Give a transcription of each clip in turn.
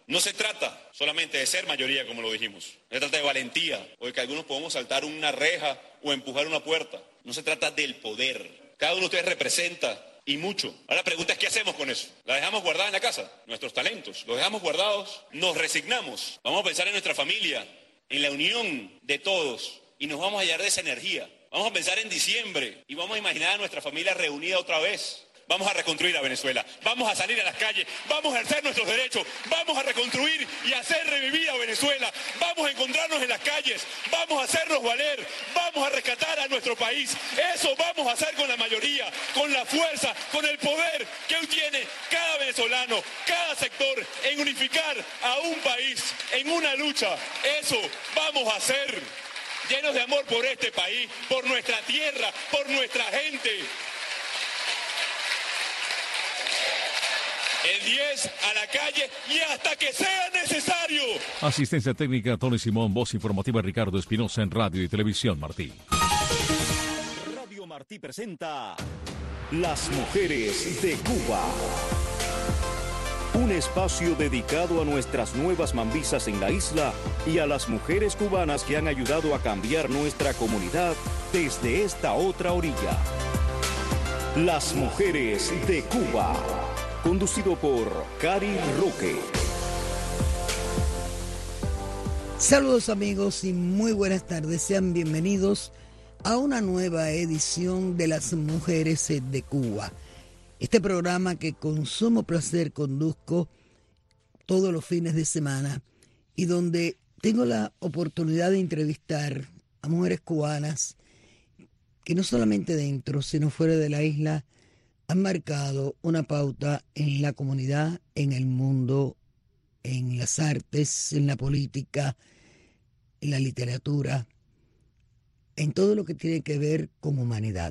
No se trata solamente de ser mayoría, como lo dijimos. No se trata de valentía o de que algunos podamos saltar una reja o empujar una puerta. No se trata del poder. Cada uno de ustedes representa y mucho. Ahora la pregunta es, ¿qué hacemos con eso? ¿La dejamos guardada en la casa? Nuestros talentos. ¿Los dejamos guardados? ¿Nos resignamos? Vamos a pensar en nuestra familia, en la unión de todos y nos vamos a hallar de esa energía. Vamos a pensar en diciembre y vamos a imaginar a nuestra familia reunida otra vez. Vamos a reconstruir a Venezuela, vamos a salir a las calles, vamos a ejercer nuestros derechos, vamos a reconstruir y hacer revivir a Venezuela, vamos a encontrarnos en las calles, vamos a hacernos valer, vamos a rescatar a nuestro país. Eso vamos a hacer con la mayoría, con la fuerza, con el poder que hoy tiene cada venezolano, cada sector, en unificar a un país, en una lucha. Eso vamos a hacer, llenos de amor por este país, por nuestra tierra, por nuestra gente. El 10 a la calle y hasta que sea necesario. Asistencia técnica Tony Simón, voz informativa Ricardo Espinosa en Radio y Televisión Martí. Radio Martí presenta Las Mujeres de Cuba. Un espacio dedicado a nuestras nuevas mambisas en la isla y a las mujeres cubanas que han ayudado a cambiar nuestra comunidad desde esta otra orilla. Las Mujeres de Cuba. Conducido por Cari Roque. Saludos amigos y muy buenas tardes. Sean bienvenidos a una nueva edición de Las Mujeres de Cuba. Este programa que con sumo placer conduzco todos los fines de semana y donde tengo la oportunidad de entrevistar a mujeres cubanas que no solamente dentro, sino fuera de la isla, han marcado una pauta en la comunidad, en el mundo, en las artes, en la política, en la literatura, en todo lo que tiene que ver con humanidad.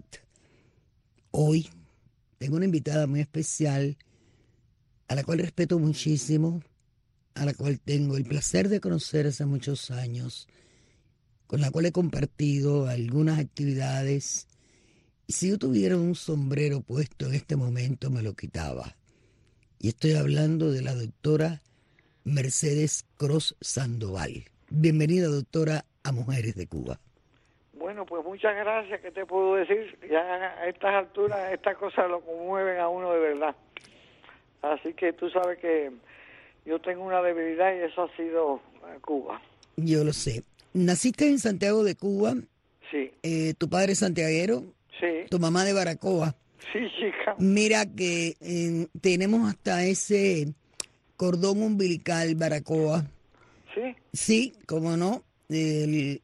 Hoy tengo una invitada muy especial, a la cual respeto muchísimo, a la cual tengo el placer de conocer hace muchos años, con la cual he compartido algunas actividades. Y si yo tuviera un sombrero puesto en este momento, me lo quitaba. Y estoy hablando de la doctora Mercedes Cross Sandoval. Bienvenida, doctora, a Mujeres de Cuba. Bueno, pues muchas gracias. ¿Qué te puedo decir? Ya a estas alturas, estas cosas lo conmueven a uno de verdad. Así que tú sabes que yo tengo una debilidad y eso ha sido Cuba. Yo lo sé. ¿Naciste en Santiago de Cuba? Sí. ¿Tu padre es santiaguero? Sí. ¿Tu mamá de Baracoa? Sí, chica. Mira que tenemos hasta ese cordón umbilical Baracoa. ¿Sí? Sí, cómo no. El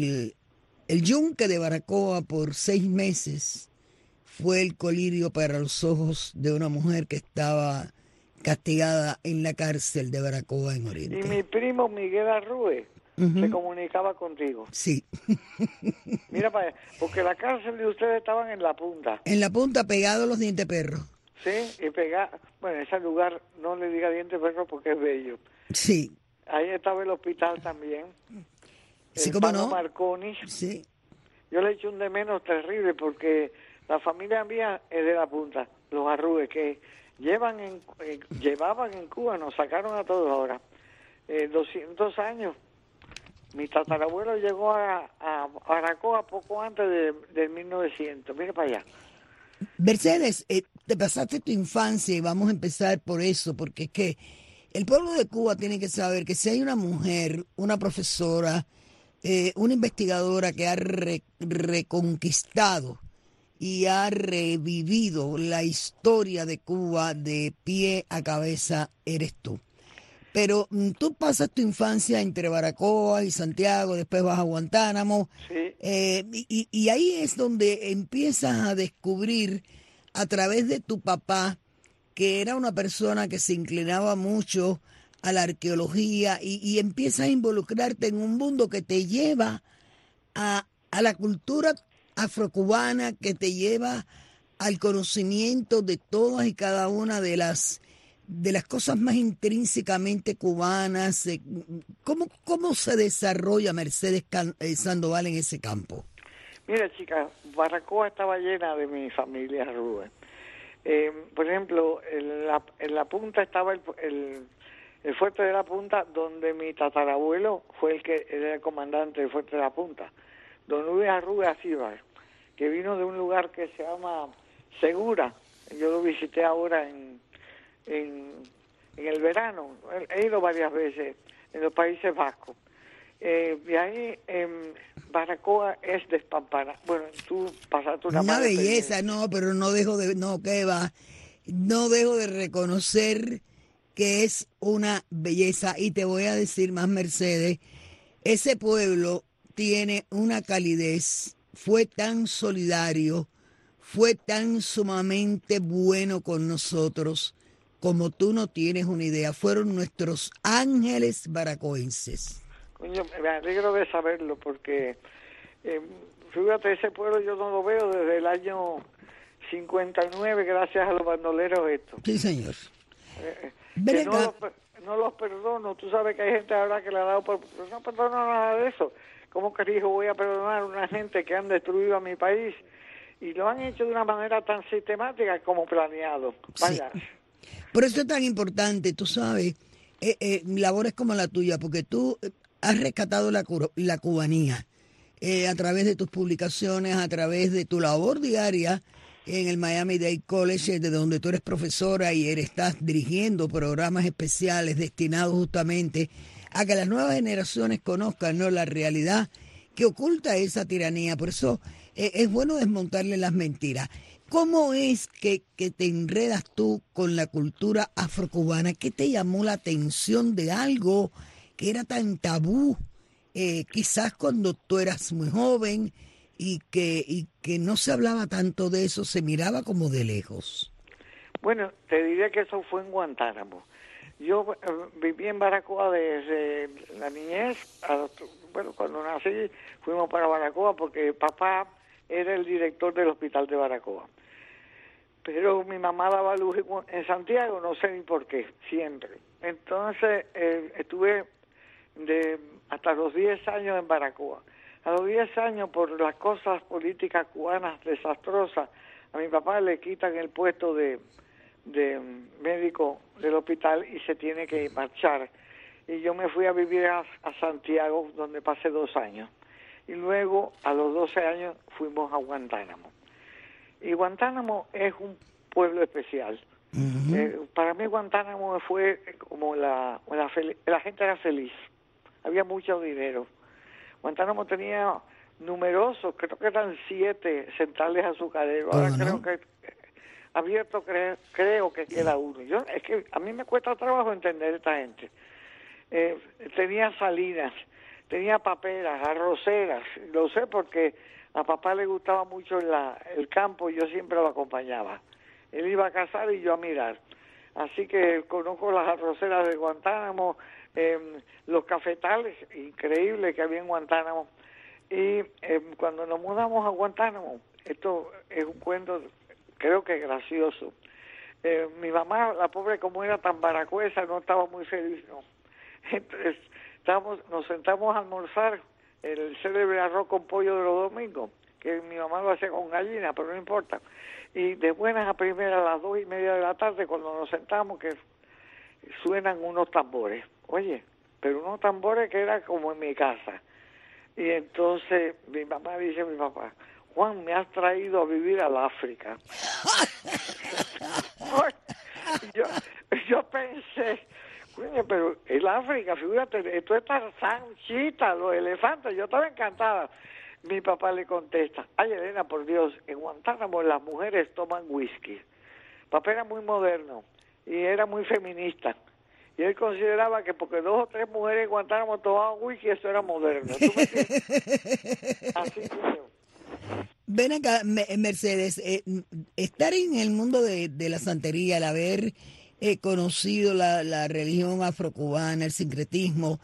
yunque de Baracoa por 6 meses fue el colirio para los ojos de una mujer que estaba castigada en la cárcel de Baracoa en Oriente. Y mi primo Miguel Arrue se comunicaba contigo. Sí. Mira para allá, porque la cárcel de ustedes estaban en la punta. En la punta, pegado a los dientes perros. Sí, y bueno, ese lugar no le diga dientes perros porque es bello. Sí. Ahí estaba el hospital también. Sí, el cómo Pano no. Marconi. Sí. Yo le eché un de menos terrible porque la familia mía es de la punta, los Arrúes, que llevaban en Cuba, nos sacaron a todos ahora, 200 años. Mi tatarabuelo llegó a Baracoa poco antes de 1900. Mira para allá. Mercedes, te pasaste tu infancia y vamos a empezar por eso, porque es que el pueblo de Cuba tiene que saber que si hay una mujer, una profesora, una investigadora que ha reconquistado y ha revivido la historia de Cuba de pie a cabeza, eres tú. Pero tú pasas tu infancia entre Baracoa y Santiago, después vas a Guantánamo, Sí. Y ahí es donde empiezas a descubrir a través de tu papá, que era una persona que se inclinaba mucho a la arqueología y empiezas a involucrarte en un mundo que te lleva a la cultura afrocubana, que te lleva al conocimiento de todas y cada una de las cosas más intrínsecamente cubanas. ¿Cómo se desarrolla Mercedes Sandoval en ese campo? Mira, chica, Baracoa estaba llena de mi familia Rubén. Por ejemplo, en la punta estaba el el Fuerte de la Punta, donde mi tatarabuelo fue el que era el comandante del Fuerte de la Punta, don Luis Arruga Acíbar, que vino de un lugar que se llama Segura. Yo lo visité ahora en el verano, he ido varias veces en los Países Vascos. De ahí Baracoa es despampana. Bueno, tú pasaste una belleza, no, pero no dejo de reconocer que es una belleza. Y te voy a decir más, Mercedes, ese pueblo tiene una calidez, fue tan solidario, fue tan sumamente bueno con nosotros, como tú no tienes una idea. Fueron nuestros ángeles baracoenses. Coño, me alegro de saberlo, porque fíjate, ese pueblo yo no lo veo desde el año 59, gracias a los bandoleros estos. Sí, señor. Que no los perdono. Tú sabes que hay gente ahora que le ha dado por... No perdono nada de eso. ¿Cómo que dijo voy a perdonar a una gente que han destruido a mi país? Y lo han hecho de una manera tan sistemática como planeado. Vaya. Sí. Por eso es tan importante, tú sabes, labores como la tuya, porque tú has rescatado la cubanía a través de tus publicaciones, a través de tu labor diaria en el Miami-Dade College, de donde tú eres profesora y estás dirigiendo programas especiales destinados justamente a que las nuevas generaciones conozcan, ¿no?, la realidad que oculta esa tiranía. Por eso es bueno desmontarle las mentiras. ¿Cómo es que te enredas tú con la cultura afrocubana? ¿Qué te llamó la atención de algo que era tan tabú, quizás cuando tú eras muy joven y que no se hablaba tanto de eso, se miraba como de lejos? Bueno, te diría que eso fue en Guantánamo. Yo viví en Baracoa desde la niñez. Cuando nací fuimos para Baracoa porque papá era el director del hospital de Baracoa. Pero mi mamá daba luz en Santiago, no sé ni por qué, siempre. Entonces estuve hasta los 10 años en Baracoa. A los 10 años, por las cosas políticas cubanas desastrosas, a mi papá le quitan el puesto de médico del hospital y se tiene que marchar. Y yo me fui a vivir a Santiago, donde pasé 2 años. Y luego, a los 12 años, fuimos a Guantánamo. Y Guantánamo es un pueblo especial. Uh-huh. Para mí Guantánamo fue como la gente era feliz. Había mucho dinero. Guantánamo tenía numerosos, creo que eran 7 centrales azucareros. Ahora creo que abierto creo que queda uno. Es que a mí me cuesta trabajo entender a esta gente. Tenía salinas, tenía paperas, arroceras. Lo sé porque a papá le gustaba mucho el campo y yo siempre lo acompañaba. Él iba a cazar y yo a mirar. Así que conozco las arroceras de Guantánamo, los cafetales increíbles que había en Guantánamo. Y cuando nos mudamos a Guantánamo, esto es un cuento, creo que gracioso. Mi mamá, la pobre, como era tan baracuesa, no estaba muy feliz, ¿no? Entonces nos sentamos a almorzar el célebre arroz con pollo de los domingos, que mi mamá lo hacía con gallina, pero no importa. Y de buenas a primeras, a las 2:30 de la tarde, cuando nos sentamos, que suenan unos tambores. Oye, pero unos tambores que era como en mi casa. Y entonces mi mamá dice a mi papá: Juan, me has traído a vivir al África. Yo pensé, coño, pero el África, fíjate, esto es Tarzán, Chita, los elefantes, yo estaba encantada. Mi papá le contesta: ay, Elena, por Dios, en Guantánamo las mujeres toman whisky. Papá era muy moderno y era muy feminista. Y él consideraba que porque 2 o 3 mujeres en Guantánamo tomaban whisky, eso era moderno. ¿Tú me entiendes? Así que yo. Ven acá, Mercedes, estar en el mundo de la santería, el haber conocido la religión afrocubana, el sincretismo,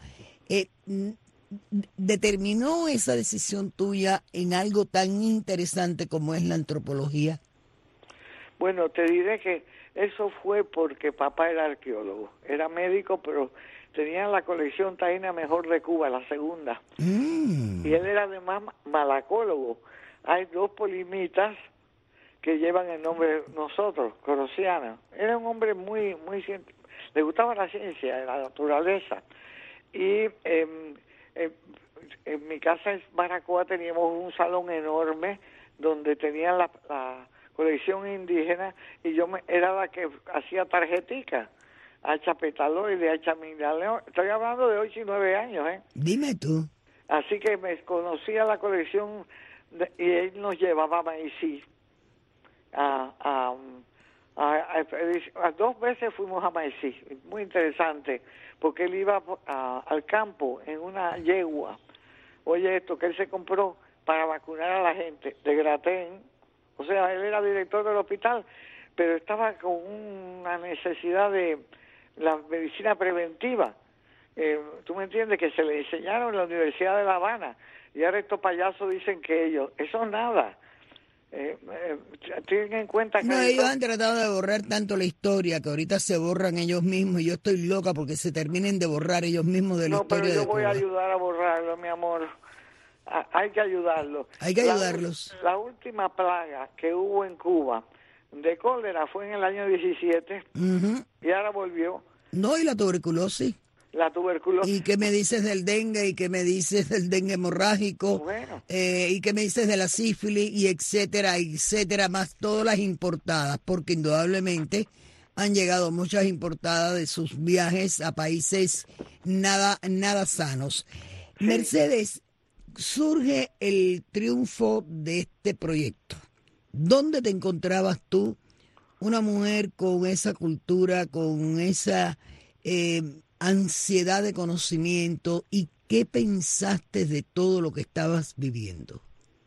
¿determinó esa decisión tuya en algo tan interesante como es la antropología? Bueno, te diré que eso fue porque papá era arqueólogo, era médico, pero tenía la colección taína mejor de Cuba, la segunda. Y él era además malacólogo. Hay 2 polimitas que llevan el nombre de nosotros, Corosiana. Era un hombre muy le gustaba la ciencia, la naturaleza. Y en mi casa en Baracoa teníamos un salón enorme donde tenían la colección indígena, y yo era la que hacía tarjetica, hacha petaloide, hacha migdaleón. Estoy hablando de 8 y 9 años, ¿eh? Dime tú. Así que me conocía la colección y él nos llevaba a Maicí. A 2 veces fuimos a Maicí, muy interesante, porque él iba al campo en una yegua. Oye, esto que él se compró para vacunar a la gente de Gratén. O sea, él era director del hospital, pero estaba con una necesidad de la medicina preventiva. ¿Tú me entiendes? Que se le enseñaron en la Universidad de La Habana, y ahora estos payasos dicen que eso es nada. Tienen en cuenta que... No, ellos han tratado de borrar tanto la historia que ahorita se borran ellos mismos, y yo estoy loca porque se terminen de borrar ellos mismos de la historia de Cuba. No, pero yo voy a ayudar a borrarlo, mi amor. Hay que ayudarlo. Hay que ayudarlos. La última plaga que hubo en Cuba de cólera fue en el año 17, y ahora volvió. No, y la tuberculosis. La tuberculosis. ¿Y qué me dices del dengue? ¿Y qué me dices del dengue hemorrágico? Bueno. ¿Y qué me dices de la sífilis? Y etcétera, etcétera, más todas las importadas, porque indudablemente han llegado muchas importadas de sus viajes a países nada sanos. Sí. Mercedes, surge el triunfo de este proyecto. ¿Dónde te encontrabas tú, una mujer con esa cultura, con esa ansiedad de conocimiento, y qué pensaste de todo lo que estabas viviendo?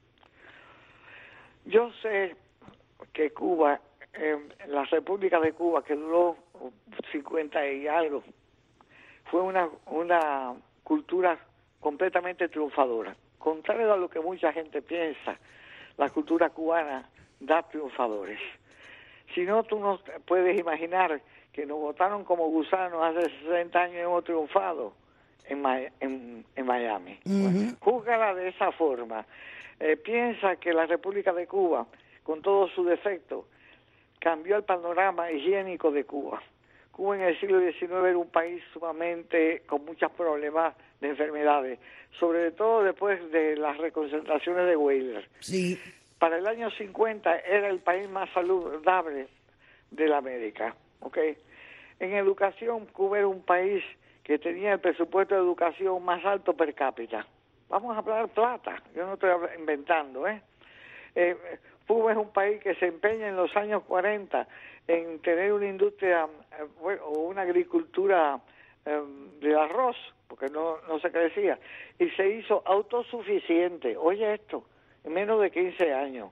Yo sé que Cuba, la República de Cuba, que duró 50 y algo, fue una cultura completamente triunfadora. Contrario a lo que mucha gente piensa, la cultura cubana da triunfadores. Si no, tú no puedes imaginar que nos votaron como gusanos hace 60 años y hemos triunfado en Miami. Bueno, júzgala de esa forma. Piensa que la República de Cuba, con todos sus defectos, cambió el panorama higiénico de Cuba. Cuba en el siglo XIX era un país sumamente con muchos problemas de enfermedades, sobre todo después de las reconcentraciones de Weyler. Sí. Para el año 50 era el país más saludable de la América. ¿Okay? En educación, Cuba era un país que tenía el presupuesto de educación más alto per cápita. Vamos a hablar plata, yo no estoy inventando, Cuba es un país que se empeña en los años 40 en tener una industria o una agricultura del arroz, porque no se crecía, y se hizo autosuficiente. Oye esto, en menos de 15 años.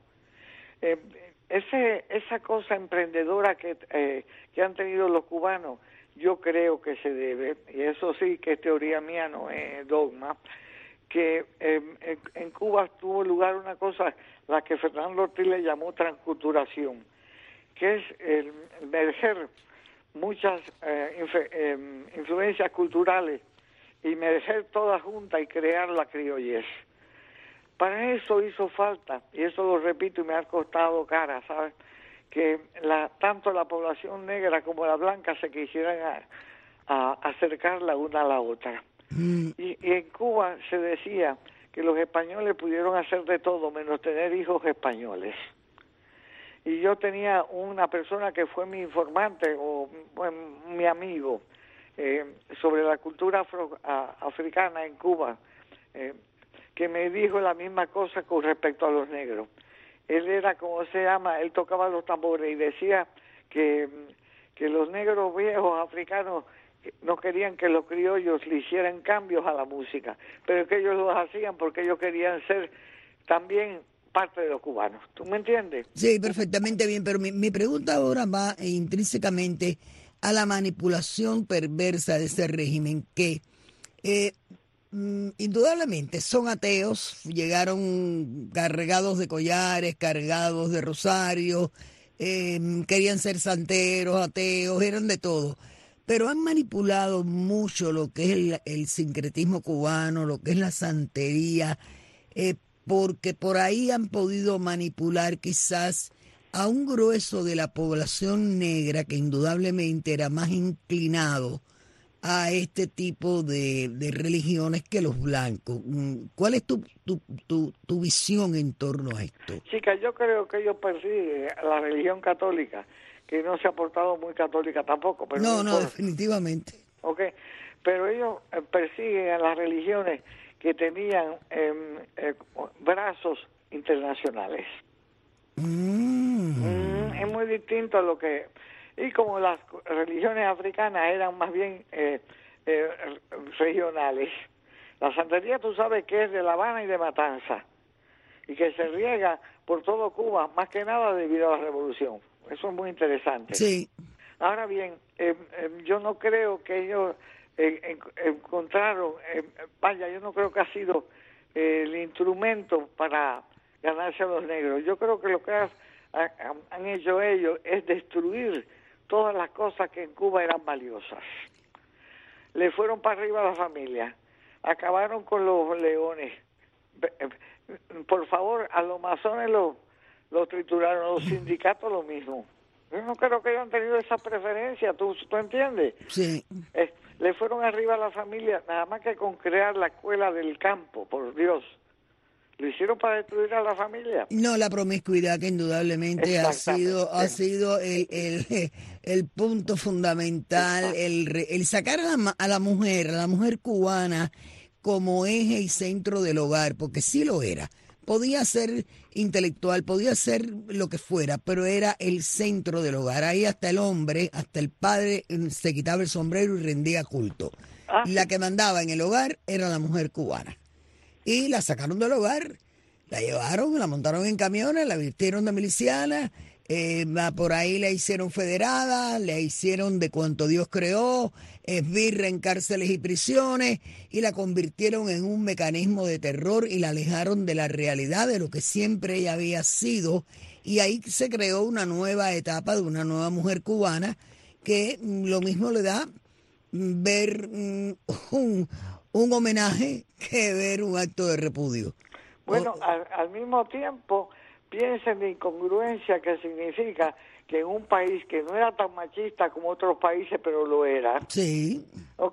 Esa cosa emprendedora que han tenido los cubanos, yo creo que se debe, y eso sí que es teoría mía, no es dogma, que en Cuba tuvo lugar una cosa, la que Fernando Ortiz le llamó transculturación, que es el merger muchas influencias culturales y merger todas juntas y crear la criollez. Para eso hizo falta, y eso lo repito y me ha costado cara, ¿sabes?, que tanto la población negra como la blanca se quisieran acercar la una a la otra. Y en Cuba se decía que los españoles pudieron hacer de todo menos tener hijos españoles. Y yo tenía una persona que fue mi informante o mi amigo sobre la cultura africana en Cuba, que me dijo la misma cosa con respecto a los negros. Él era, como se llama, él tocaba los tambores y decía que los negros viejos africanos no querían que los criollos le hicieran cambios a la música, pero que ellos los hacían porque ellos querían ser también parte de los cubanos. ¿Tú me entiendes? Sí, perfectamente bien, pero mi pregunta ahora va intrínsecamente a la manipulación perversa de ese régimen, que indudablemente son ateos, llegaron cargados de collares, cargados de rosarios, querían ser santeros, ateos, eran de todo. Pero han manipulado mucho lo que es el sincretismo cubano, lo que es la santería, porque por ahí han podido manipular quizás a un grueso de la población negra que indudablemente era más inclinado a este tipo de religiones que los blancos. ¿Cuál es tu visión en torno a esto? Chica, yo creo que ellos persiguen a la religión católica, que no se ha portado muy católica tampoco. Pero No, definitivamente. Okay, pero ellos persiguen a las religiones que tenían brazos internacionales. Es muy distinto a lo que... Y como las religiones africanas eran más bien regionales, la santería tú sabes que es de La Habana y de Matanza, y que se riega por todo Cuba, más que nada debido a la revolución. Eso es muy interesante. Sí. Ahora bien, yo no creo que ellos encontraron, yo no creo que ha sido el instrumento para ganarse a los negros. Yo creo que lo que han hecho ellos es destruir todas las cosas que en Cuba eran valiosas. Le fueron para arriba a la familia, acabaron con los leones. Por favor, a los masones los trituraron, los sindicatos lo mismo. Yo no creo que hayan tenido esa preferencia, ¿tú entiendes? Sí. Le fueron arriba a la familia, nada más que con crear la escuela del campo, por Dios. ¿Lo hicieron para destruir a la familia? No, la promiscuidad que indudablemente ha sido el punto fundamental, el sacar a la mujer cubana como eje y centro del hogar, porque sí lo era. Podía ser intelectual, podía ser lo que fuera, pero era el centro del hogar. Ahí hasta el hombre, hasta el padre se quitaba el sombrero y rendía culto. La que mandaba en el hogar era la mujer cubana. Y la sacaron del hogar, la llevaron, la montaron en camiones, la vistieron de miliciana, por ahí la hicieron federada, la hicieron de cuanto Dios creó, esbirra en cárceles y prisiones, y la convirtieron en un mecanismo de terror y la alejaron de la realidad, de lo que siempre ella había sido, y ahí se creó una nueva etapa de una nueva mujer cubana que lo mismo le da ver un homenaje que ver un acto de repudio. Bueno, al mismo tiempo, piensen en la incongruencia que significa que en un país que no era tan machista como otros países, pero lo era. Sí.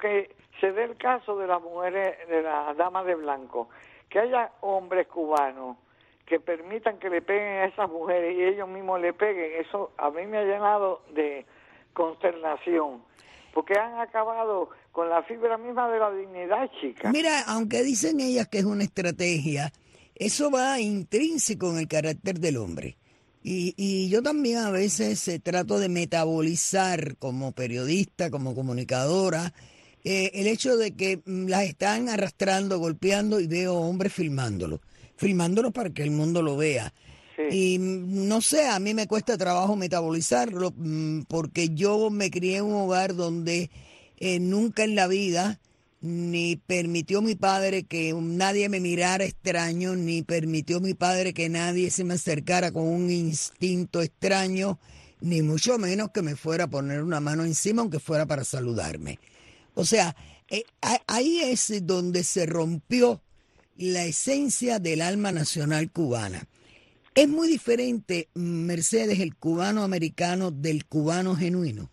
Se dé el caso de las mujeres, de las damas de blanco, que haya hombres cubanos que permitan que le peguen a esas mujeres y ellos mismos le peguen. Eso a mí me ha llenado de consternación, porque han acabado con la fibra misma de la dignidad, chica. Mira, aunque dicen ellas que es una estrategia, eso va intrínseco en el carácter del hombre. Y yo también a veces trato de metabolizar como periodista, como comunicadora, el hecho de que las están arrastrando, golpeando, y veo hombres filmándolo para que el mundo lo vea. Sí. Y no sé, a mí me cuesta trabajo metabolizarlo porque yo me crié en un hogar donde nunca en la vida ni permitió mi padre que nadie me mirara extraño, ni permitió mi padre que nadie se me acercara con un instinto extraño, ni mucho menos que me fuera a poner una mano encima, aunque fuera para saludarme. O sea, ahí es donde se rompió la esencia del alma nacional cubana. Es muy diferente, Mercedes, el cubano americano del cubano genuino.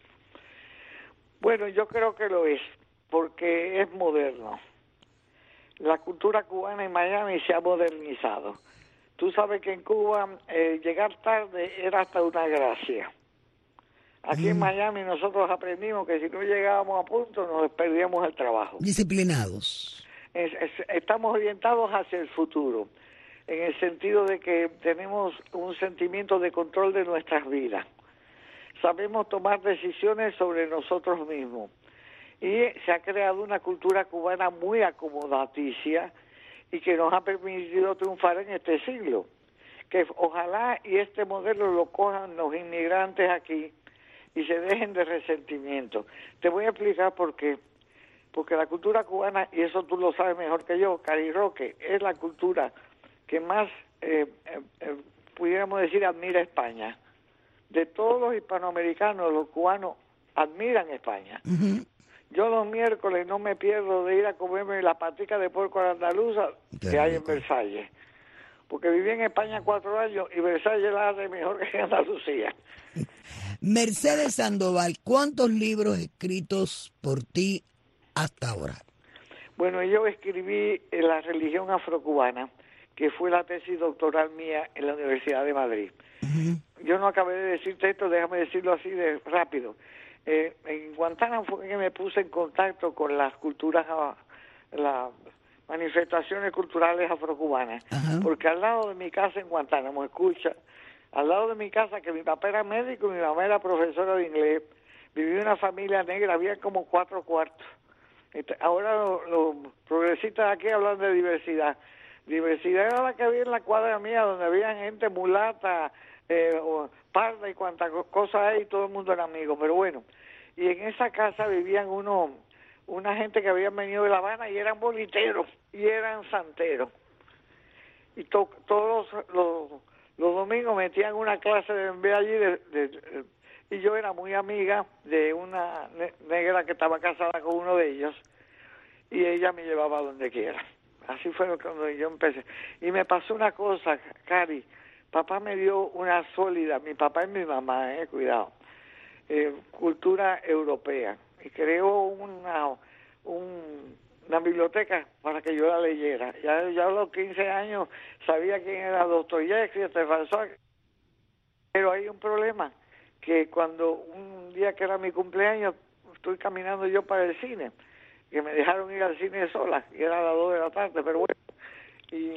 Bueno, yo creo que lo es, porque es moderno. La cultura cubana en Miami se ha modernizado. Tú sabes que en Cuba llegar tarde era hasta una gracia. Aquí en Miami nosotros aprendimos que si no llegábamos a punto nos perdíamos el trabajo. Disciplinados. Estamos orientados hacia el futuro, en el sentido de que tenemos un sentimiento de control de nuestras vidas. Sabemos tomar decisiones sobre nosotros mismos. Y se ha creado una cultura cubana muy acomodaticia y que nos ha permitido triunfar en este siglo. Que ojalá y este modelo lo cojan los inmigrantes aquí y se dejen de resentimiento. Te voy a explicar por qué. Porque la cultura cubana, y eso tú lo sabes mejor que yo, Cari Roque, es la cultura que más, pudiéramos decir, admira España. De todos los hispanoamericanos, los cubanos admiran España. Uh-huh. Yo los miércoles no me pierdo de ir a comerme la patica de puerco a la andaluza que hay en Versalles. porque viví en España 4 años y Versalles la hace mejor que Andalucía. Mercedes Sandoval, ¿cuántos libros escritos por ti hasta ahora? Bueno, yo escribí La religión afrocubana, que fue la tesis doctoral mía en la Universidad de Madrid. Yo no acabé de decirte esto, déjame decirlo así de rápido. En Guantánamo fue que me puse en contacto con las culturas, las manifestaciones culturales afrocubanas, porque al lado de mi casa en Guantánamo, escucha, al lado de mi casa, que mi papá era médico y mi mamá era profesora de inglés, vivía una familia negra, había como 4 cuartos. Ahora los progresistas aquí hablan de diversidad. Diversidad era la que había en la cuadra mía, donde había gente mulata, parda y cuantas cosas hay, y todo el mundo era amigo. Pero bueno, y en esa casa vivían una gente que habían venido de La Habana y eran boliteros y eran santeros. Y todos los domingos metían una clase de envío allí y yo era muy amiga de una negra que estaba casada con uno de ellos y ella me llevaba a donde quiera. Así fue cuando yo empecé. Y me pasó una cosa, Cari. Papá me dio una sólida, mi papá y mi mamá, cuidado, cultura europea. Y creó una biblioteca para que yo la leyera. Ya a los 15 años sabía quién era Dostoyevski, Stefan. Pero hay un problema, que cuando un día que era mi cumpleaños, estoy caminando yo para el cine, que me dejaron ir al cine sola, y era a las 2 de la tarde, pero bueno, y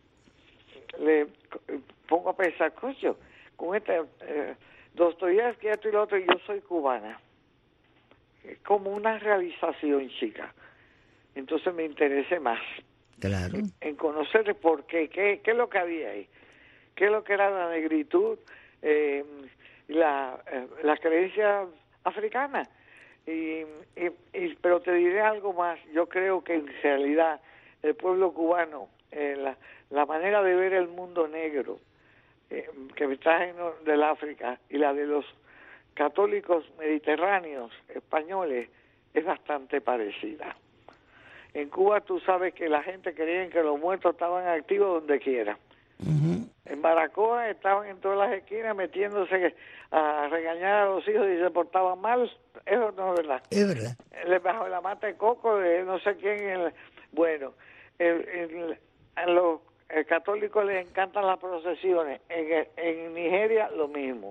le pongo a pensar, coño, con Dostoyevski, esto y lo otro, y yo soy cubana. Es como una realización, chica. Entonces me interesé más. Claro. En conocer por qué es lo que había ahí, qué es lo que era la negritud, la creencia africana. Pero te diré algo más. Yo creo que en realidad el pueblo cubano, la manera de ver el mundo negro que me traen del África y la de los católicos mediterráneos españoles es bastante parecida. En Cuba tú sabes que la gente creía que los muertos estaban activos donde quiera. En Baracoa estaban en todas las esquinas metiéndose a regañar a los hijos y se portaban mal. Eso no es verdad. Es verdad. Bajo la mata de coco de no sé quién. Bueno, a los católicos les encantan las procesiones. En Nigeria lo mismo.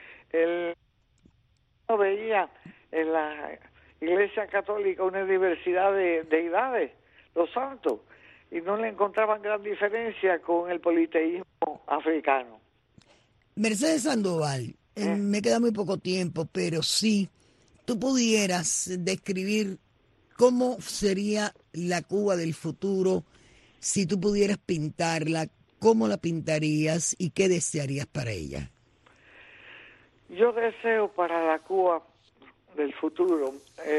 Veía en la Iglesia Católica una diversidad de deidades, los santos, y no le encontraban gran diferencia con el politeísmo africano. Mercedes Sandoval, me queda muy poco tiempo, pero si tú pudieras describir cómo sería la Cuba del futuro, si tú pudieras pintarla, ¿cómo la pintarías y qué desearías para ella? Yo deseo para la Cuba del futuro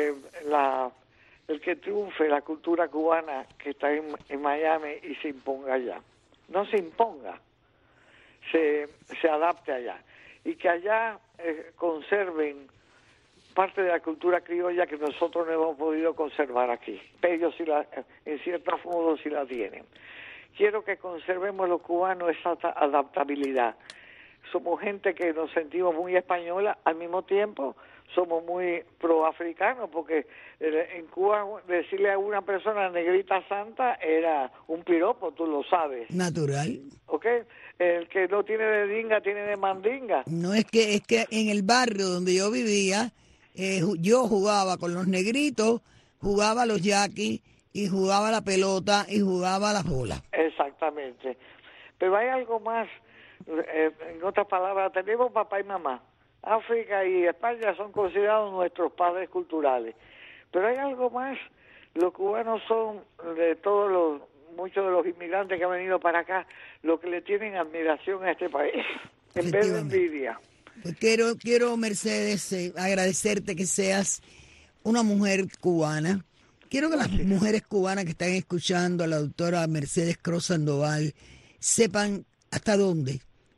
el que triunfe la cultura cubana que está en Miami y se imponga allá. No se imponga, se adapte allá. Y que allá conserven parte de la cultura criolla que nosotros no hemos podido conservar aquí. Ellos sí en cierto modo sí la tienen. Quiero que conservemos los cubanos esa adaptabilidad. Somos gente que nos sentimos muy española, al mismo tiempo somos muy proafricanos, porque en Cuba decirle a una persona negrita santa era un piropo, tú lo sabes. Natural. ¿Ok? El que no tiene de dinga, tiene de mandinga. No, es que en el barrio donde yo vivía, yo jugaba con los negritos, jugaba a los yaquis, y jugaba la pelota, y jugaba a la bola. Exactamente. Pero hay algo más. En otras palabras, tenemos papá y mamá. África y España son considerados nuestros padres culturales. Pero hay algo más. Los cubanos son, de muchos de los inmigrantes que han venido para acá, los que le tienen admiración a este país, en vez de envidia. Pues quiero Mercedes, agradecerte que seas una mujer cubana. Quiero que las mujeres cubanas que están escuchando a la doctora Mercedes Cross Sandoval sepan hasta dónde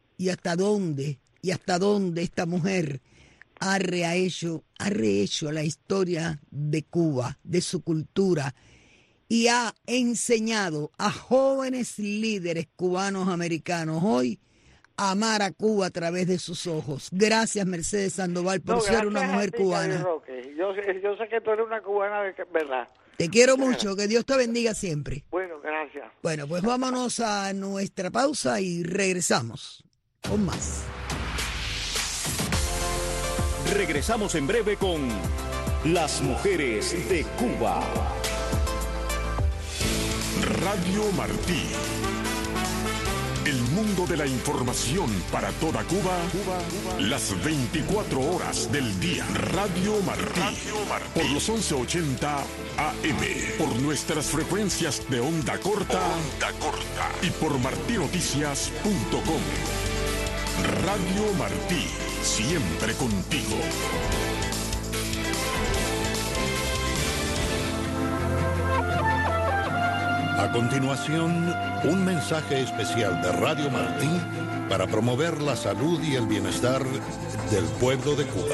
esta mujer ha rehecho la historia de Cuba, de su cultura, y ha enseñado a jóvenes líderes cubanos americanos hoy a amar a Cuba a través de sus ojos. Gracias, Mercedes Sandoval, por ser una mujer cubana. Yo sé que tú eres una cubana de verdad. Te quiero mucho, que Dios te bendiga siempre. Bueno, gracias. Bueno, pues vámonos a nuestra pausa y regresamos con más. Regresamos en breve con Las Mujeres de Cuba. Radio Martí. El mundo de la información para toda Cuba, las 24 horas del día. Radio Martí. Por los 1180 AM. Por nuestras frecuencias de onda corta. Y por martinoticias.com. Radio Martí. Siempre contigo. A continuación, un mensaje especial de Radio Martí para promover la salud y el bienestar del pueblo de Cuba.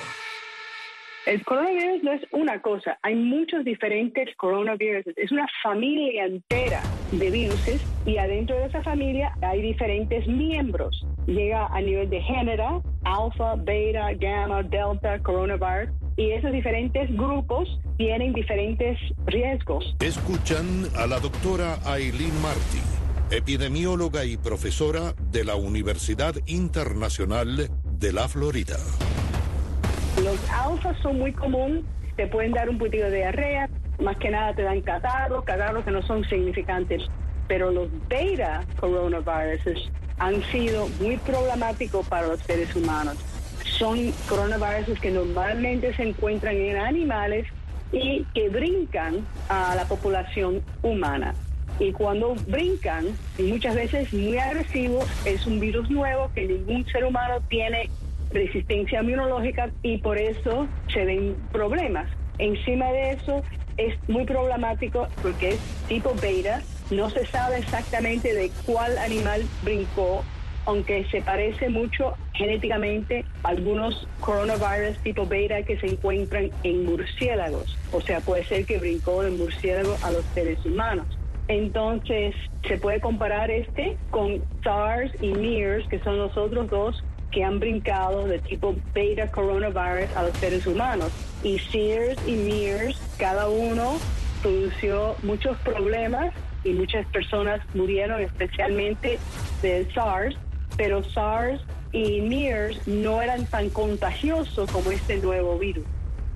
El coronavirus no es una cosa, hay muchos diferentes coronavirus. Es una familia entera de viruses y adentro de esa familia hay diferentes miembros. Llega a nivel de género, alfa, beta, gamma, delta, coronavirus. Y esos diferentes grupos tienen diferentes riesgos. Escuchan a la doctora Aileen Martí, epidemióloga y profesora de la Universidad Internacional de la Florida. Los alfas son muy comunes, te pueden dar un poquito de diarrea, más que nada te dan catarros que no son significantes. Pero los beta coronaviruses han sido muy problemáticos para los seres humanos. Son coronavirus que normalmente se encuentran en animales y que brincan a la población humana. Y cuando brincan, y muchas veces muy agresivos, es un virus nuevo que ningún ser humano tiene resistencia inmunológica y por eso se ven problemas. Encima de eso es muy problemático porque es tipo beta, no se sabe exactamente de cuál animal brincó, aunque se parece mucho genéticamente a algunos coronavirus tipo beta que se encuentran en murciélagos. O sea, puede ser que brincó del murciélago a los seres humanos. Entonces, se puede comparar con SARS y MERS, que son los otros dos que han brincado de tipo beta coronavirus a los seres humanos. Y SARS y MERS, cada uno produjo muchos problemas y muchas personas murieron, especialmente del SARS. Pero SARS y MERS no eran tan contagiosos como este nuevo virus.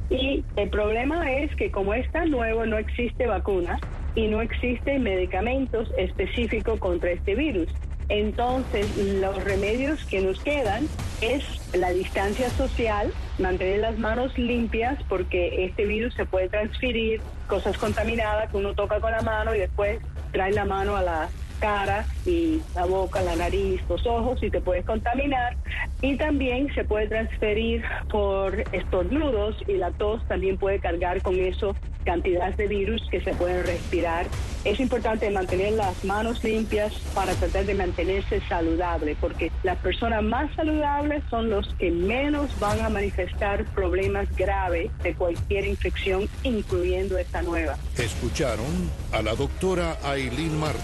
Y el problema es que como es tan nuevo, no existe vacuna y no existen medicamentos específicos contra este virus. Entonces, los remedios que nos quedan es la distancia social, mantener las manos limpias, porque este virus se puede transferir, cosas contaminadas que uno toca con la mano y después trae la mano a la cara y la boca, la nariz, los ojos y te puedes contaminar. Y también se puede transferir por estornudos y la tos también puede cargar con eso cantidades de virus que se pueden respirar. Es importante mantener las manos limpias para tratar de mantenerse saludable, porque las personas más saludables son los que menos van a manifestar problemas graves de cualquier infección, incluyendo esta nueva. Escucharon a la doctora Aileen Martí,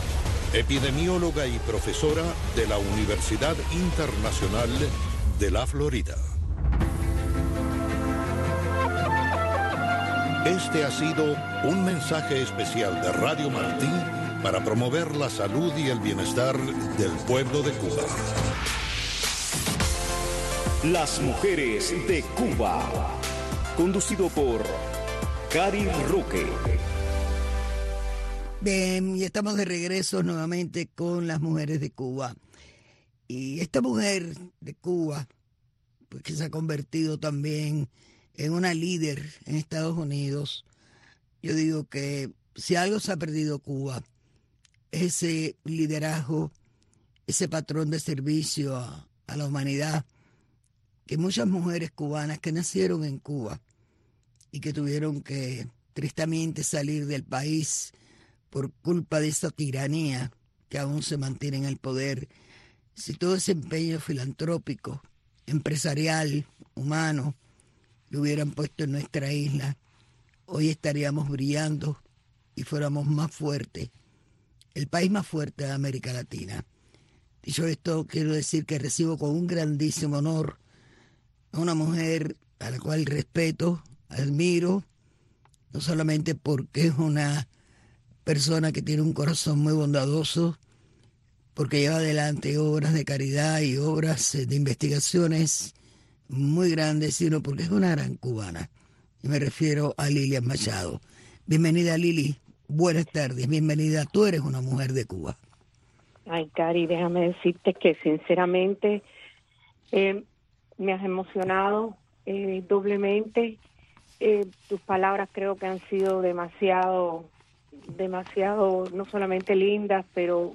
epidemióloga y profesora de la Universidad Internacional de la Florida. Este ha sido un mensaje especial de Radio Martí para promover la salud y el bienestar del pueblo de Cuba. Las Mujeres de Cuba. Conducido por Cari Roque. Bien, y estamos de regreso nuevamente con Las Mujeres de Cuba. Y esta mujer de Cuba, pues que se ha convertido también en una líder en Estados Unidos, yo digo que si algo se ha perdido Cuba, es ese liderazgo, ese patrón de servicio a la humanidad, que muchas mujeres cubanas que nacieron en Cuba y que tuvieron que tristemente salir del país por culpa de esa tiranía que aún se mantiene en el poder, si todo ese empeño filantrópico, empresarial, humano, lo hubieran puesto en nuestra isla, hoy estaríamos brillando y fuéramos más fuertes, el país más fuerte de América Latina. Dicho esto, quiero decir que recibo con un grandísimo honor a una mujer a la cual respeto, admiro, no solamente porque es una persona que tiene un corazón muy bondadoso, porque lleva adelante obras de caridad y obras de investigaciones muy grandes, sino porque es una gran cubana. Y me refiero a Lilian Machado. Bienvenida, Lili. Buenas tardes. Bienvenida. Tú eres una mujer de Cuba. Ay, Cari, déjame decirte que sinceramente me has emocionado doblemente. Tus palabras creo que han sido demasiado, no solamente lindas, pero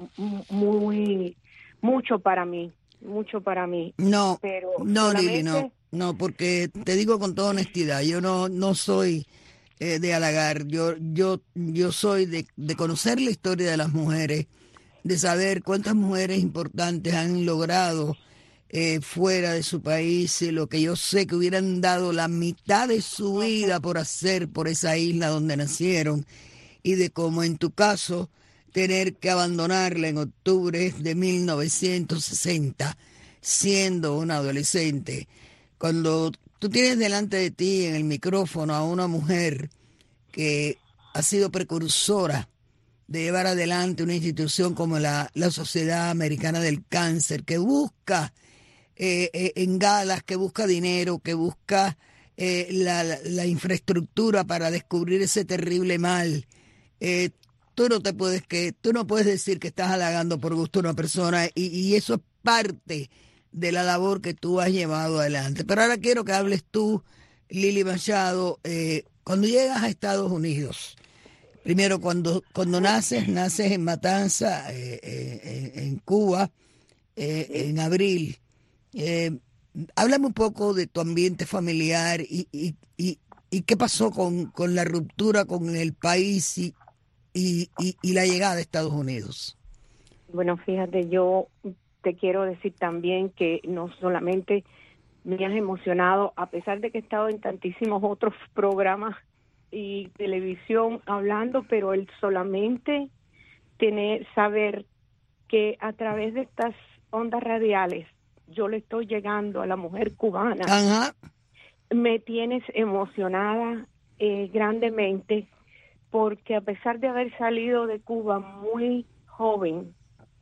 mucho para mí. No, pero no, solamente... Lili, no, porque te digo con toda honestidad, yo no soy de halagar, yo soy de conocer la historia de las mujeres, de saber cuántas mujeres importantes han logrado fuera de su país lo que yo sé que hubieran dado la mitad de su vida por hacer por esa isla donde nacieron, y de cómo en tu caso tener que abandonarla en octubre de 1960 siendo una adolescente. Cuando tú tienes delante de ti en el micrófono a una mujer que ha sido precursora de llevar adelante una institución como la Sociedad Americana del Cáncer, que busca en galas, que busca dinero, que busca la infraestructura para descubrir ese terrible mal, tú no puedes decir que estás halagando por gusto a una persona, y eso es parte de la labor que tú has llevado adelante. Pero ahora quiero que hables tú, Lili Machado, cuando llegas a Estados Unidos. Primero, cuando naces en Matanza, en Cuba, en abril. Háblame un poco de tu ambiente familiar y qué pasó con la ruptura con el país y la llegada a Estados Unidos. Bueno, fíjate, yo te quiero decir también que no solamente me has emocionado, a pesar de que he estado en tantísimos otros programas y televisión hablando, pero el solamente saber que a través de estas ondas radiales yo le estoy llegando a la mujer cubana. Ajá. Me tienes emocionada grandemente, porque a pesar de haber salido de Cuba muy joven,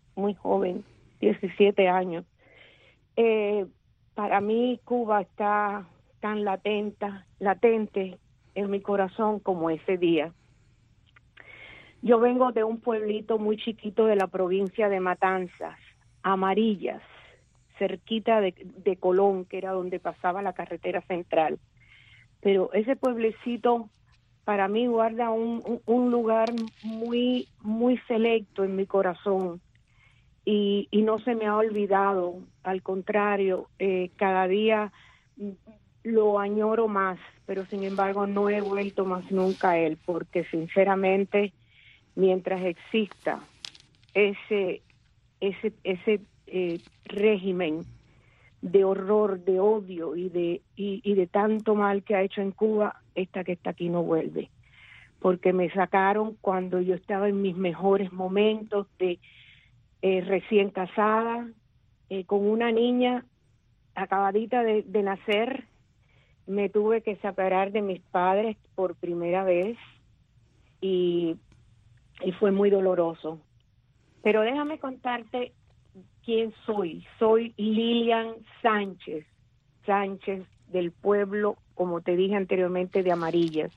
17 años, para mí Cuba está tan latente en mi corazón como ese día. Yo vengo de un pueblito muy chiquito de la provincia de Matanzas, Amarillas, cerquita de Colón, que era donde pasaba la carretera central. Pero ese pueblecito para mí guarda un lugar muy, muy selecto en mi corazón, y no se me ha olvidado. Al contrario, cada día lo añoro más, pero sin embargo no he vuelto más nunca a él, porque sinceramente, mientras exista ese régimen de horror, de odio y de tanto mal que ha hecho en Cuba, esta que está aquí no vuelve, porque me sacaron cuando yo estaba en mis mejores momentos de recién casada, con una niña acabadita de nacer. Me tuve que separar de mis padres por primera vez y fue muy doloroso. Pero déjame contarte quién soy. Soy Lilian Sánchez del pueblo, como te dije anteriormente, de Amarillas.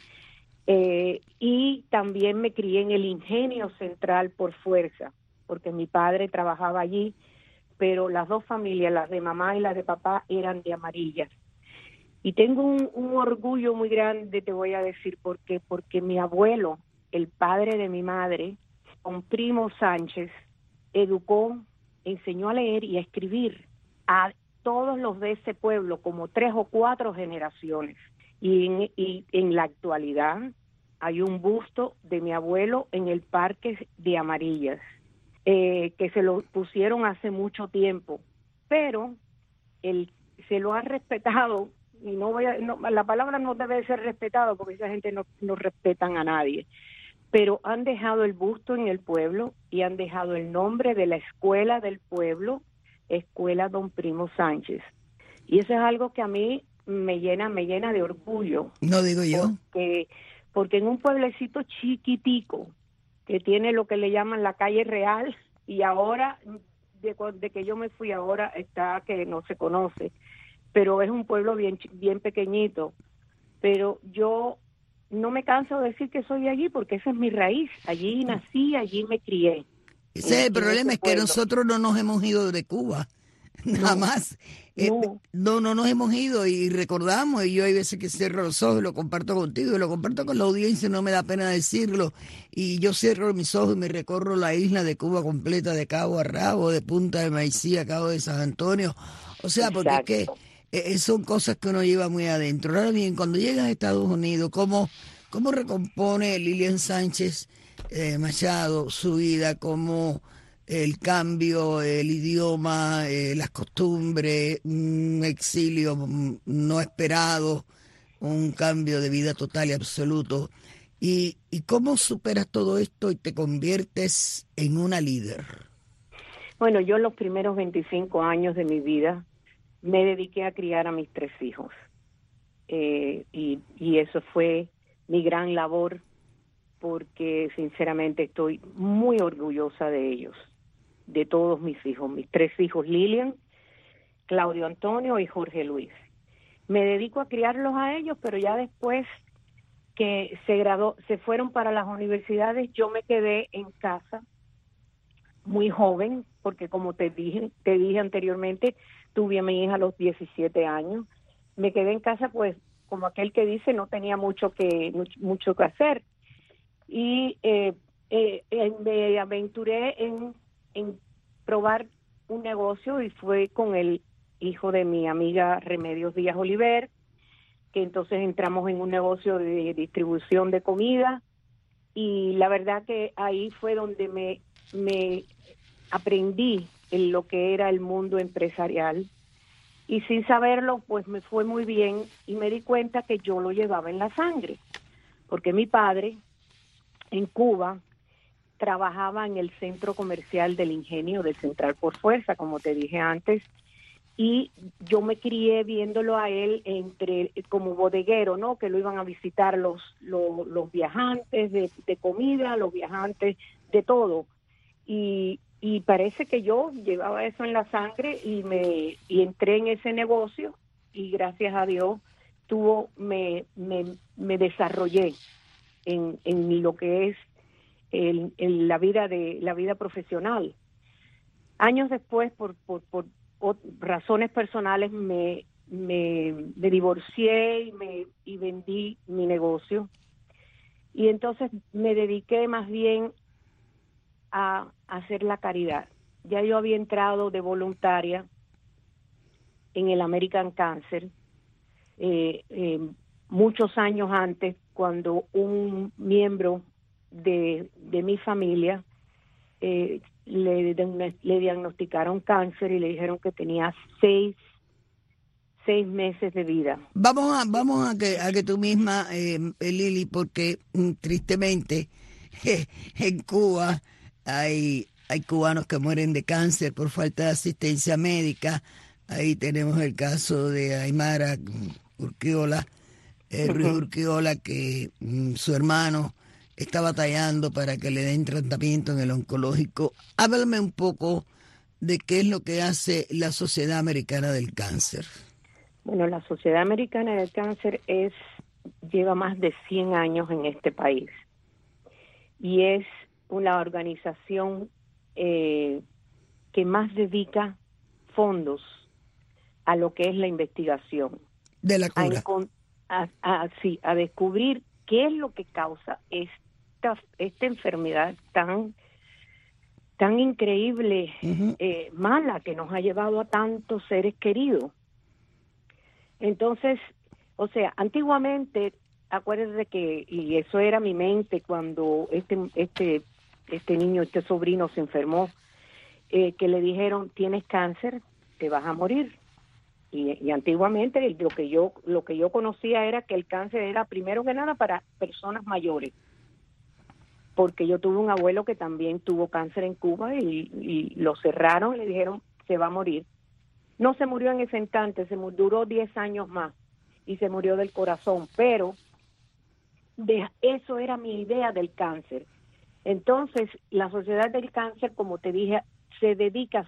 Y también me crié en el Ingenio Central por fuerza, porque mi padre trabajaba allí, pero las dos familias, las de mamá y las de papá, eran de Amarillas. Y tengo un orgullo muy grande, te voy a decir, porque mi abuelo, el padre de mi madre, don Primo Sánchez, enseñó a leer y a escribir a todos los de ese pueblo, como 3 o 4 generaciones. Y en la actualidad hay un busto de mi abuelo en el Parque de Amarillas, que se lo pusieron hace mucho tiempo, pero se lo ha respetado, y la palabra no debe ser respetado porque esa gente no respetan a nadie, pero han dejado el busto en el pueblo y han dejado el nombre de la escuela del pueblo, Escuela Don Primo Sánchez. Y eso es algo que a mí me llena de orgullo. No digo yo. Porque en un pueblecito chiquitico, que tiene lo que le llaman la calle real, y ahora, de que yo me fui, ahora está que no se conoce, pero es un pueblo bien pequeñito. Pero yo no me canso de decir que soy de allí, porque esa es mi raíz. Allí nací, allí me crié. Ese es el problema, es que nosotros no nos hemos ido de Cuba, nada más. No nos hemos ido y recordamos, y yo hay veces que cierro los ojos y lo comparto contigo, y lo comparto con la audiencia, no me da pena decirlo, y yo cierro mis ojos y me recorro la isla de Cuba completa, de cabo a rabo, de Punta de Maicí a Cabo de San Antonio, o sea, porque es que son cosas que uno lleva muy adentro. Ahora bien, cuando llegas a Estados Unidos, ¿cómo recompone Lilian Sánchez Machado su vida? ¿Cómo el cambio, el idioma, las costumbres, un exilio no esperado, un cambio de vida total y absoluto? ¿Y cómo superas todo esto y te conviertes en una líder? Bueno, yo en los primeros 25 años de mi vida me dediqué a criar a mis 3 hijos. Y eso fue mi gran labor, porque sinceramente estoy muy orgullosa de ellos, de todos mis hijos, mis 3 hijos, Lilian, Claudio Antonio y Jorge Luis. Me dedico a criarlos a ellos, pero ya después que se fueron para las universidades, yo me quedé en casa muy joven, porque como te dije anteriormente, tuve a mi hija a los 17 años. Me quedé en casa, pues, como aquel que dice, no tenía mucho que hacer. Y me aventuré en probar un negocio, y fue con el hijo de mi amiga Remedios Díaz Oliver, que entonces entramos en un negocio de distribución de comida, y la verdad que ahí fue donde me aprendí en lo que era el mundo empresarial, y sin saberlo pues me fue muy bien, y me di cuenta que yo lo llevaba en la sangre, porque mi padre en Cuba trabajaba en el centro comercial del Ingenio de Central por Fuerza, como te dije antes, y yo me crié viéndolo a él como bodeguero, ¿no? Que lo iban a visitar los viajantes de comida, los viajantes de todo, y parece que yo llevaba eso en la sangre, y entré en ese negocio, y gracias a Dios me desarrollé en lo que es en la vida profesional. Años después, por razones personales, me divorcié y vendí mi negocio, y entonces me dediqué más bien a hacer la caridad. Ya yo había entrado de voluntaria en el American Cancer muchos años antes, cuando un miembro de mi familia le diagnosticaron cáncer y le dijeron que tenía 6 meses de vida. Vamos a que tú misma, Lili, porque tristemente en Cuba hay cubanos que mueren de cáncer por falta de asistencia médica. Ahí tenemos el caso de Aymara Urquiola, Ruiz Urquiola, que su hermano está batallando para que le den tratamiento en el oncológico. Háblame un poco de qué es lo que hace la Sociedad Americana del Cáncer. Bueno, la Sociedad Americana del Cáncer lleva más de 100 años en este país, y es una organización que más dedica fondos a lo que es la investigación de la cura, a descubrir qué es lo que causa esta enfermedad tan increíble, mala, que nos ha llevado a tantos seres queridos. Entonces, o sea, antiguamente, acuérdate que, y eso era mi mente cuando este niño, este sobrino se enfermó, que le dijeron, tienes cáncer, te vas a morir. Y antiguamente lo que yo conocía era que el cáncer era primero que nada para personas mayores. porque yo tuve un abuelo que también tuvo cáncer en Cuba y lo cerraron, le dijeron se va a morir. No se murió en ese instante, duró 10 años más y se murió del corazón, pero eso era mi idea del cáncer. Entonces, la Sociedad del Cáncer, como te dije, se dedica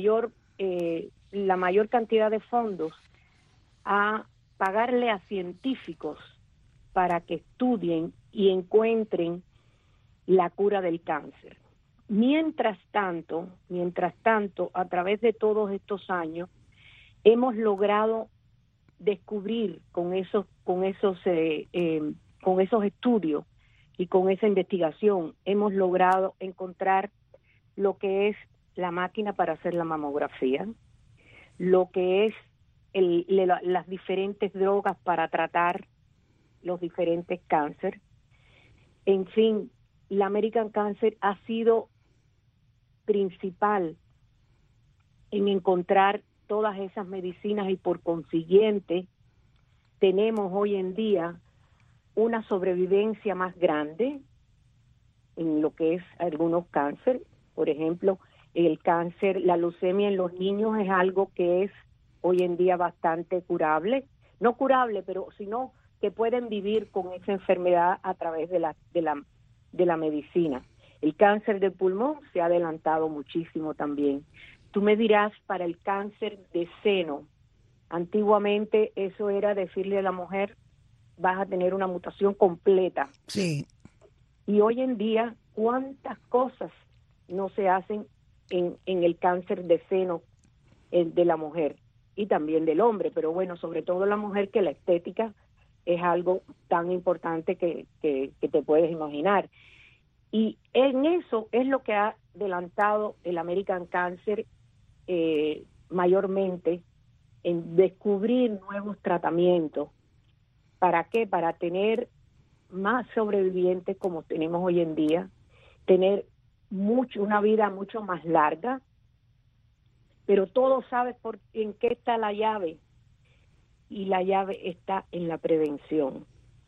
la mayor cantidad de fondos a pagarle a científicos para que estudien y encuentren la cura del cáncer. Mientras tanto, a través de todos estos años, hemos logrado descubrir con esos estudios y con esa investigación, hemos logrado encontrar lo que es la máquina para hacer la mamografía, lo que es las diferentes drogas para tratar los diferentes cánceres. En fin, la American Cancer ha sido principal en encontrar todas esas medicinas y por consiguiente tenemos hoy en día una sobrevivencia más grande en lo que es algunos cánceres. Por ejemplo, el cáncer, la leucemia en los niños es algo que es hoy en día bastante curable, no curable, pero sino que pueden vivir con esa enfermedad a través de la medicina. El cáncer del pulmón se ha adelantado muchísimo también. Tú me dirás, para el cáncer de seno, antiguamente eso era decirle a la mujer, vas a tener una mutación completa. Sí. Y hoy en día, ¿cuántas cosas no se hacen en el cáncer de seno de la mujer? Y también del hombre, pero bueno, sobre todo la mujer, que la estética es algo tan importante que te puedes imaginar. Y en eso es lo que ha adelantado el American Cancer mayormente, en descubrir nuevos tratamientos. ¿Para qué? Para tener más sobrevivientes como tenemos hoy en día, tener una vida mucho más larga, pero todo sabe en qué está la llave, y la llave está en la prevención.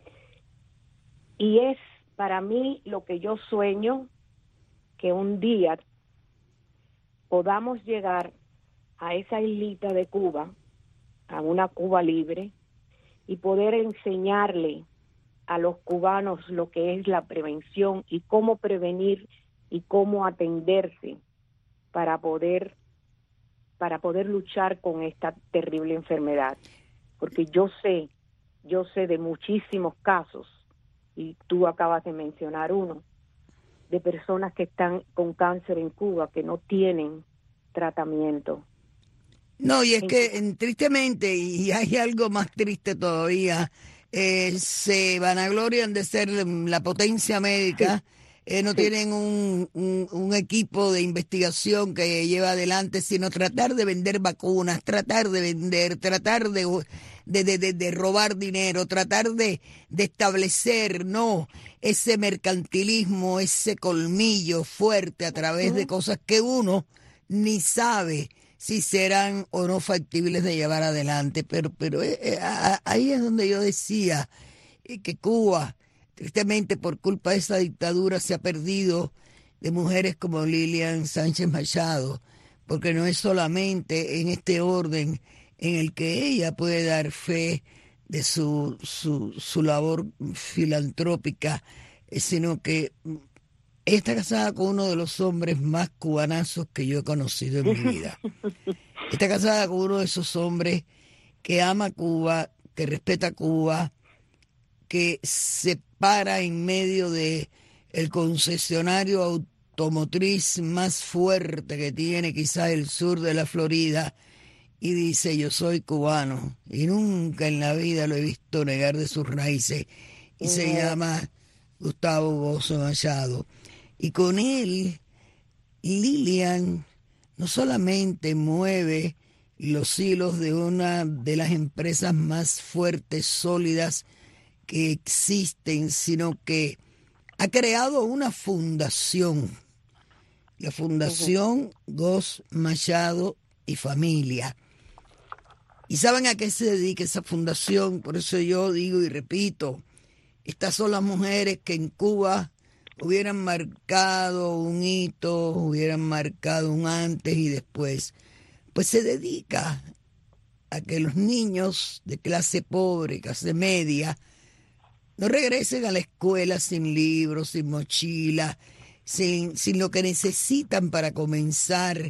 Y es para mí lo que yo sueño, que un día podamos llegar a esa islita de Cuba, a una Cuba libre, y poder enseñarle a los cubanos lo que es la prevención y cómo prevenir y cómo atenderse para poder luchar con esta terrible enfermedad. Porque yo sé de muchísimos casos, y tú acabas de mencionar uno, de personas que están con cáncer en Cuba que no tienen tratamiento. No, y es que tristemente, y hay algo más triste todavía, se vanaglorian de ser la potencia médica, no tienen un equipo de investigación que lleva adelante, sino tratar de vender vacunas, tratar de robar dinero, tratar de establecer, ese mercantilismo, ese colmillo fuerte a través de cosas que uno ni sabe si serán o no factibles de llevar adelante. Pero ahí es donde yo decía que Cuba, tristemente por culpa de esa dictadura, se ha perdido de mujeres como Lilian Sánchez Machado, porque no es solamente en este orden en el que ella puede dar fe de su labor filantrópica, sino que ella está casada con uno de los hombres más cubanazos que yo he conocido en mi vida. Está casada con uno de esos hombres que ama Cuba, que respeta Cuba, que se para en medio de el concesionario automotriz más fuerte que tiene quizás el sur de la Florida, y dice: yo soy cubano, y nunca en la vida lo he visto negar de sus raíces, y se llama Gustavo Bozo Machado. Y con él, Lilian no solamente mueve los hilos de una de las empresas más fuertes, sólidas que existen, sino que ha creado una fundación, la Fundación Gos Machado y Familia. ¿Y saben a qué se dedica esa fundación? Por eso yo digo y repito, estas son las mujeres que en Cuba hubieran marcado un hito, hubieran marcado un antes y después. Pues se dedica a que los niños de clase pobre, clase media, no regresen a la escuela sin libros, sin mochila, sin lo que necesitan para comenzar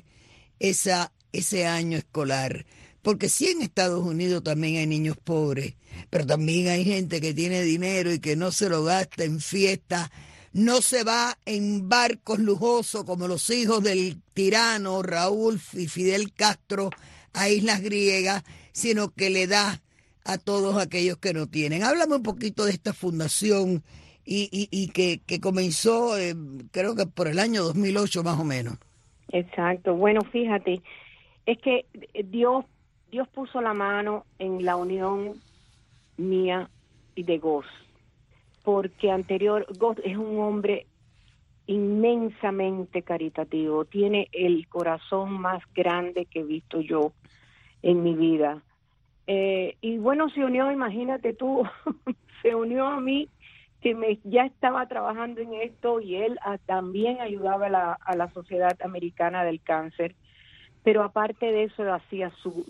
ese año escolar. Porque sí, en Estados Unidos también hay niños pobres, pero también hay gente que tiene dinero y que no se lo gasta en fiestas, no se va en barcos lujosos como los hijos del tirano Raúl y Fidel Castro a islas griegas, sino que le da a todos aquellos que no tienen. Háblame un poquito de esta fundación y que comenzó, creo que por el año 2008 más o menos. Exacto. Bueno, fíjate, es que Dios puso la mano en la unión mía y de Goss, porque Goss es un hombre inmensamente caritativo, tiene el corazón más grande que he visto yo en mi vida. Y bueno, se unió, imagínate tú, se unió a mí, que ya estaba trabajando en esto, y él también ayudaba a la Sociedad Americana del Cáncer. Pero aparte de eso hacía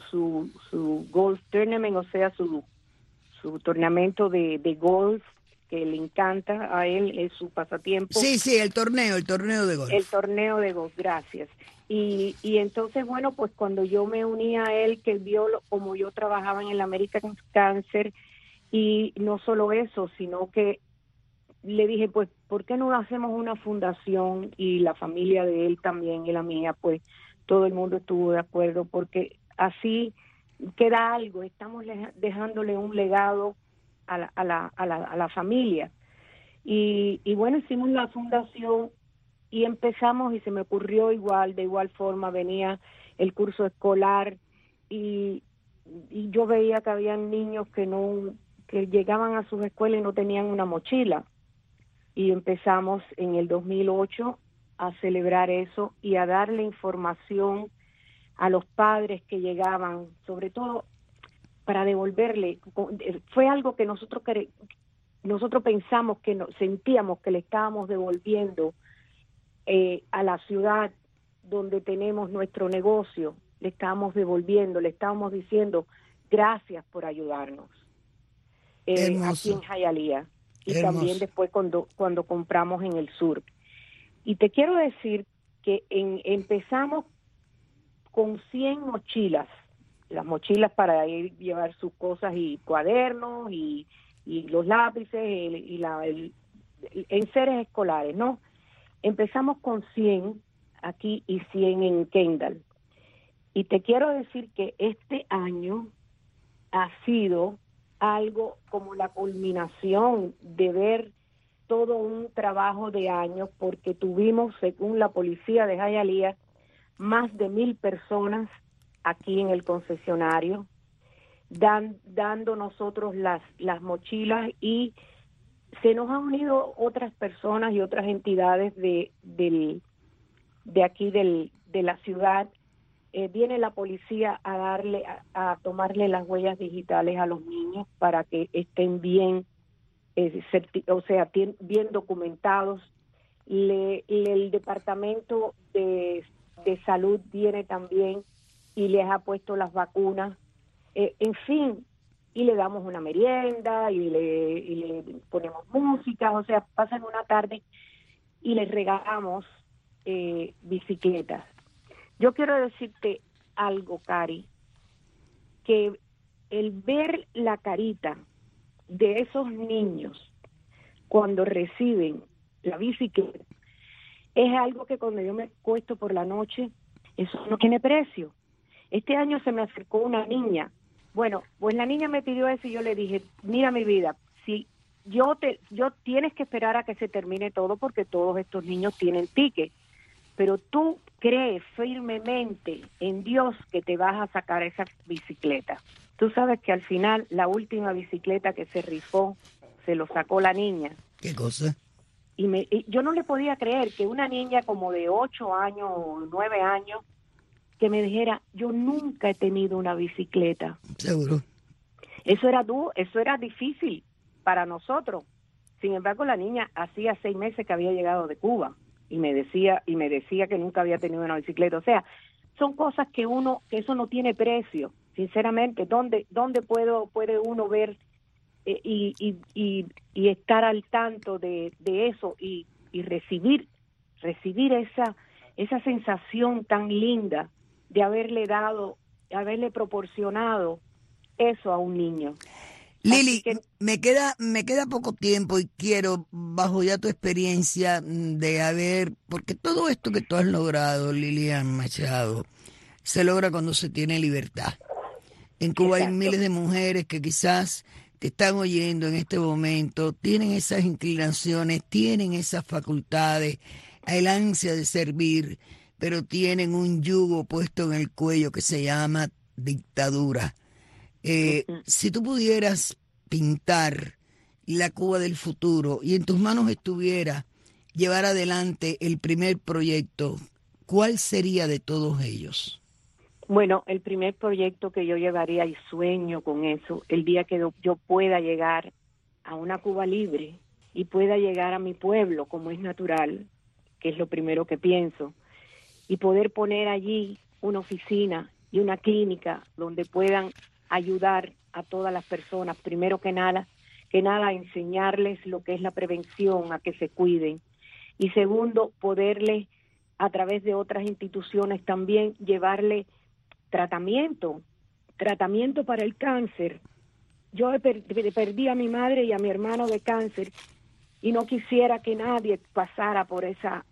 su golf tournament, o sea, su torneo de golf, que le encanta a él, es su pasatiempo. Sí, el torneo de golf. El torneo de golf, gracias. Y entonces, bueno, pues cuando yo me uní a él, que vio como yo trabajaba en el American Cancer, y no solo eso, sino que le dije, pues, ¿por qué no hacemos una fundación? Y la familia de él también y la mía, pues, todo el mundo estuvo de acuerdo, porque así queda algo, estamos dejándole un legado a la familia. Y bueno, hicimos la fundación y empezamos, y se me ocurrió de igual forma, venía el curso escolar y yo veía que habían niños que llegaban a sus escuelas y no tenían una mochila. Y empezamos en el 2008 a celebrar eso y a darle información a los padres que llegaban, sobre todo para devolverle. Fue algo que nosotros pensamos, sentíamos que le estábamos devolviendo a la ciudad donde tenemos nuestro negocio, le estábamos devolviendo, le estábamos diciendo gracias por ayudarnos aquí en Hialeah, y también después cuando compramos en el sur. Y te quiero decir que empezamos con 100 mochilas, las mochilas para llevar sus cosas y cuadernos y los lápices y enseres escolares, ¿no? Empezamos con 100 aquí y 100 en Kendall. Y te quiero decir que este año ha sido algo como la culminación de ver todo un trabajo de años, porque tuvimos, según la policía de Hialeah, más de 1,000 personas aquí en el concesionario, dando nosotros las mochilas, y se nos han unido otras personas y otras entidades de aquí de la ciudad. Viene la policía a tomarle las huellas digitales a los niños para que estén bien, bien documentados. El departamento de salud viene también y les ha puesto las vacunas, en fin, y le damos una merienda y le ponemos música, o sea, pasan una tarde y les regalamos bicicletas. Yo quiero decirte algo, Cari, que el ver la carita de esos niños cuando reciben la bicicleta es algo que cuando yo me acuesto por la noche, eso no tiene precio. Este año se me acercó una niña. Bueno, pues la niña me pidió eso y yo le dije, mira mi vida, si yo tienes que esperar a que se termine todo, porque todos estos niños tienen ticket, pero tú crees firmemente en Dios que te vas a sacar esa bicicleta. Tú sabes que al final la última bicicleta que se rifó se lo sacó la niña. ¿Qué cosa? Y yo no le podía creer que una niña como de 8 años o 9 años que me dijera, yo nunca he tenido una bicicleta. Seguro. Eso era difícil para nosotros. Sin embargo, la niña hacía 6 meses que había llegado de Cuba y me decía que nunca había tenido una bicicleta. O sea, son cosas que eso no tiene precio, sinceramente. ¿Dónde puede uno ver y estar al tanto de eso y recibir esa sensación tan linda de haberle proporcionado eso a un niño? Lili, me queda poco tiempo y quiero, bajo ya tu experiencia, porque todo esto que tú has logrado, Lilian Machado, se logra cuando se tiene libertad. En Cuba hay miles de mujeres que quizás te están oyendo en este momento, tienen esas inclinaciones, tienen esas facultades, el ansia de servir, pero tienen un yugo puesto en el cuello que se llama dictadura. Si tú pudieras pintar la Cuba del futuro y en tus manos estuviera llevar adelante el primer proyecto, ¿cuál sería de todos ellos? Bueno, el primer proyecto que yo llevaría y sueño con eso, el día que yo pueda llegar a una Cuba libre y pueda llegar a mi pueblo como es natural, que es lo primero que pienso, y poder poner allí una oficina y una clínica donde puedan ayudar a todas las personas, primero que nada, enseñarles lo que es la prevención, a que se cuiden, y segundo, poderles, a través de otras instituciones también, llevarle tratamiento para el cáncer. Yo perdí a mi madre y a mi hermano de cáncer, y no quisiera que nadie pasara por esa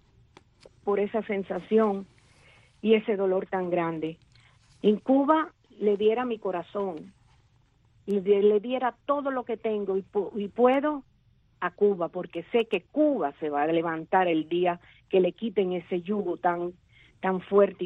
sensación y ese dolor tan grande. En Cuba le diera mi corazón, y le diera todo lo que tengo y puedo a Cuba, porque sé que Cuba se va a levantar el día que le quiten ese yugo tan fuerte y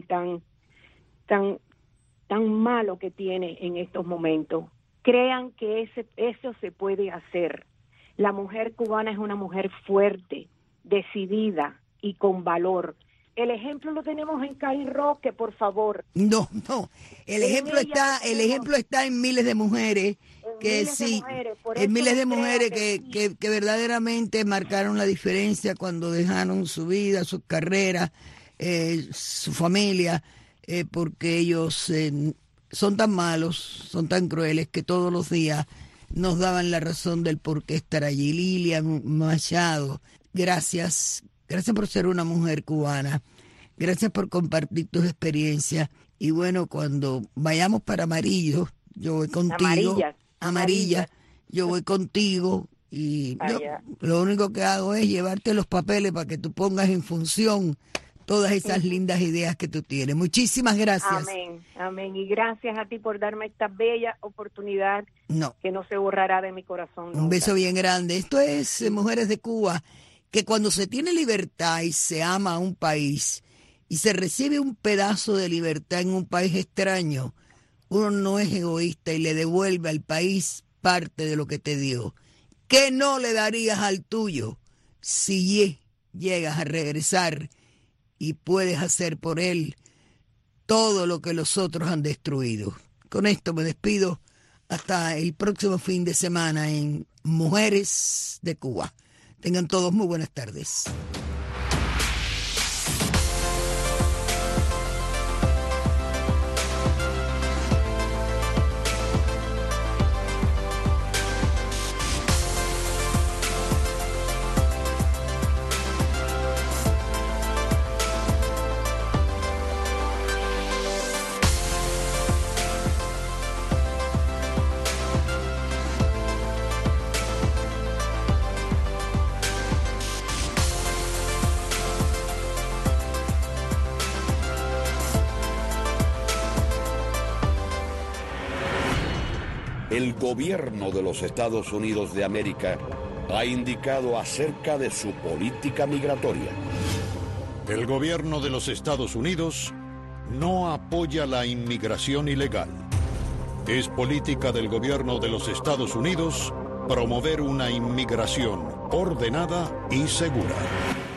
tan malo que tiene en estos momentos. Crean que eso se puede hacer. La mujer cubana es una mujer fuerte, decidida y con valor. El ejemplo lo tenemos en Karin Roque, por favor. No. El ejemplo está en miles de mujeres que verdaderamente marcaron la diferencia cuando dejaron su vida, sus carreras, su familia, porque ellos son tan malos, son tan crueles que todos los días nos daban la razón del por qué estar allí. Lilian Machado, gracias por ser una mujer cubana, gracias por compartir tus experiencias, y bueno, cuando vayamos para Amarillo, yo voy contigo, Amarilla, yo voy contigo, y lo único que hago es llevarte los papeles para que tú pongas en función todas esas lindas ideas que tú tienes. Muchísimas gracias. Amén. Y gracias a ti por darme esta bella oportunidad que no se borrará de mi corazón nunca. Un beso bien grande. Esto es Mujeres de Cuba, que cuando se tiene libertad y se ama a un país y se recibe un pedazo de libertad en un país extraño, uno no es egoísta y le devuelve al país parte de lo que te dio. ¿Qué no le darías al tuyo si llegas a regresar y puedes hacer por él todo lo que los otros han destruido? Con esto me despido hasta el próximo fin de semana en Mujeres de Cuba. Tengan todos muy buenas tardes. El gobierno de los Estados Unidos de América ha indicado acerca de su política migratoria. El gobierno de los Estados Unidos no apoya la inmigración ilegal. Es política del gobierno de los Estados Unidos promover una inmigración ordenada y segura.